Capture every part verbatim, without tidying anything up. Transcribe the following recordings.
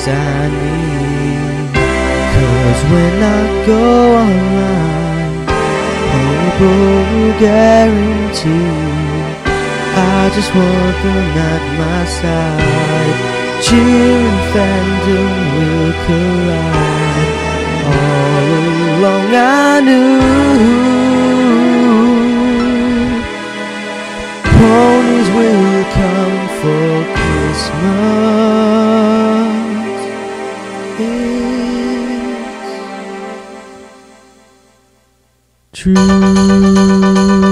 things I need. Cause when I go online, Ponyboy guarantee. I just want them at my side. Cheer and fandom will collide. All along I knew ponies will come for Christmas. It's true.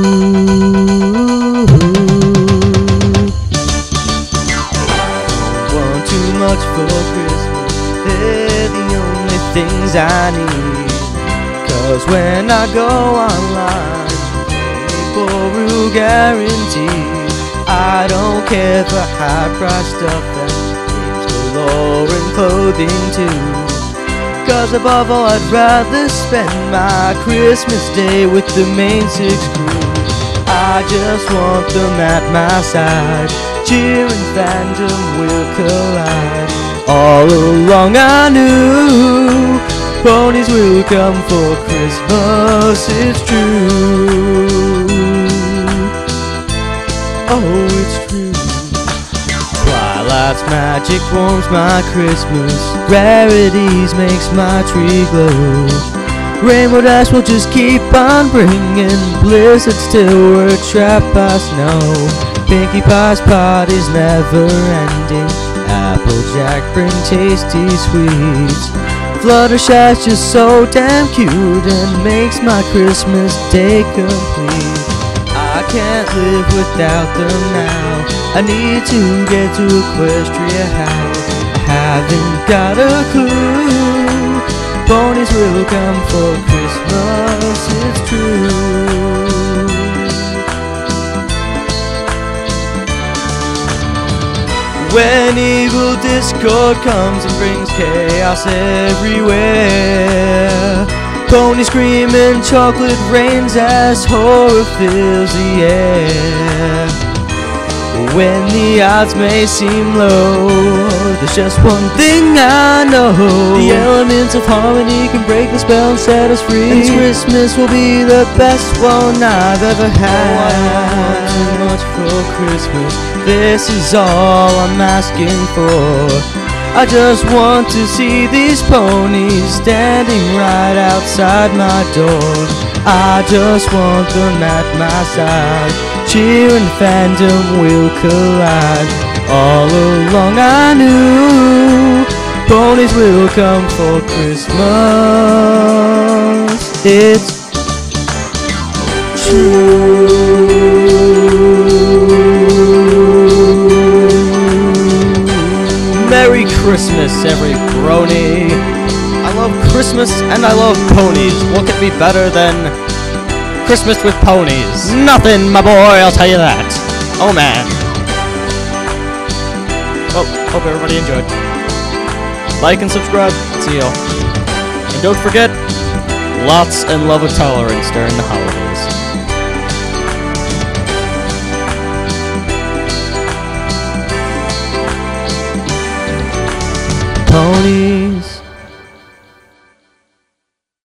Too much for Christmas, they're the only things I need. Cause when I go online, Ponyboy guarantee. I don't care for high price stuff and games galore and clothing too. Cause above all I'd rather spend my Christmas day with the main six crew. I just want them at my side. Cheer and fandom will collide. All along I knew ponies will come for Christmas. It's true. Oh, it's true. Twilight's magic warms my Christmas. Rarities makes my tree glow. Rainbow Dash will just keep on bringing blizzards till we're trapped by snow. Pinkie Pie's party's never ending. Applejack bring tasty sweets. Fluttershy's just so damn cute and makes my Christmas day complete. I can't live without them now. I need to get to Equestria House. I haven't got a clue. Ponies will come for Christmas, it's true. When evil Discord comes and brings chaos everywhere, ponies scream and chocolate rains as horror fills the air. When the odds may seem low, there's just one thing I know. The elements of harmony can break the spell and set us free. And Christmas will be the best one I've ever had. Oh, I want too much for Christmas. This is all I'm asking for. I just want to see these ponies standing right outside my door. I just want them at my side. Cheer and fandom will collide. All along I knew ponies will come for Christmas. It's true. Merry Christmas, every brony. I love Christmas and I love ponies. What could be better than Christmas with ponies? Nothing, my boy, I'll tell you that. Oh man. Well, hope everybody enjoyed. Like and subscribe. See y'all. And don't forget, lots and love of tolerance during the holidays. Pony